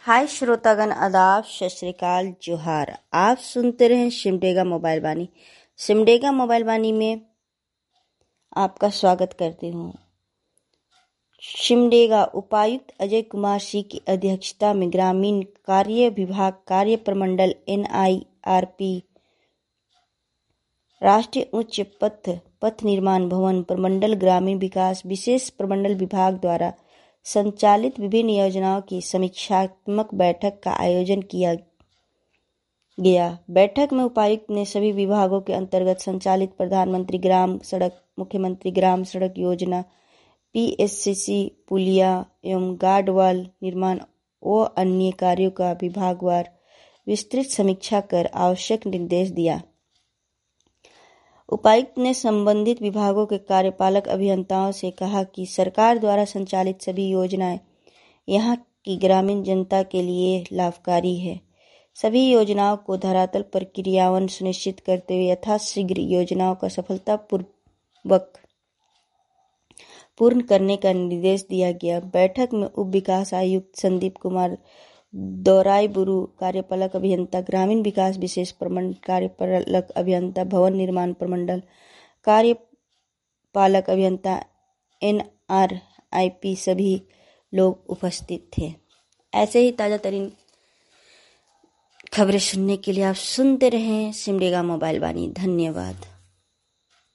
हाय श्रोतागण, आदाब, सत श्री अकाल, जोहार। आप सुनते रहें सिमडेगा मोबाइल वाणी। सिमडेगा मोबाइल वाणी में आपका स्वागत करती हूँ। सिमडेगा उपायुक्त अजय कुमार सिंह की अध्यक्षता में ग्रामीण कार्य विभाग कार्य प्रमंडल NIRP राष्ट्रीय उच्च पथ निर्माण भवन प्रमंडल ग्रामीण विकास विशेष प्रमंडल विभाग द्वारा संचालित विभिन्न योजनाओं की समीक्षात्मक बैठक का आयोजन किया गया। बैठक में उपायुक्त ने सभी विभागों के अंतर्गत संचालित प्रधानमंत्री ग्राम सड़क, मुख्यमंत्री ग्राम सड़क योजना, PSCC, पुलिया एवं गार्डवाल निर्माण व अन्य कार्यों का विभागवार विस्तृत समीक्षा कर आवश्यक निर्देश दिया। उपायुक्त ने संबंधित विभागों के कार्यपालक अभियंताओं से कहा कि सरकार द्वारा संचालित सभी योजनाएं यहां की ग्रामीण जनता के लिए लाभकारी है। सभी योजनाओं को धरातल पर क्रियान्वयन सुनिश्चित करते हुए यथाशीघ्र योजनाओं का सफलतापूर्वक पूर्ण करने का निर्देश दिया गया। बैठक में उप विकास आयुक्त संदीप कुमार दौराईबुरु, कार्यपालक अभियंता ग्रामीण विकास विशेष प्रमंडल, कार्यपालक अभियंता भवन निर्माण प्रमंडल, कार्यपालक अभियंता NRIP सभी लोग उपस्थित थे। ऐसे ही ताज़ा तरीन खबरें सुनने के लिए आप सुनते रहें सिमडेगा मोबाइल वाणी। धन्यवाद।